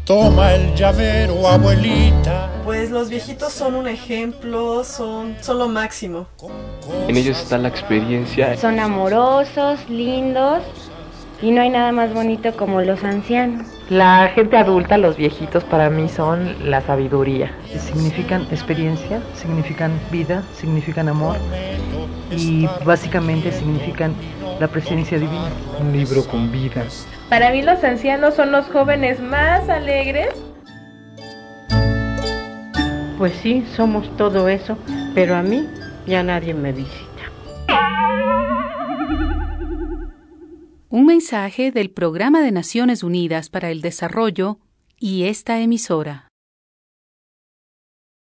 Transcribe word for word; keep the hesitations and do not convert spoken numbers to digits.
Toma el llavero, abuelita. Pues los viejitos son un ejemplo, son, son lo máximo. En ellos está la experiencia. Son amorosos, lindos y no hay nada más bonito como los ancianos. La gente adulta, los viejitos, para mí son la sabiduría. Significan experiencia, significan vida, significan amor y básicamente significan la presencia divina. Un libro con vida. Para mí los ancianos son los jóvenes más alegres. Pues sí, somos todo eso, pero a mí ya nadie me visita. Un mensaje del Programa de Naciones Unidas para el Desarrollo y esta emisora.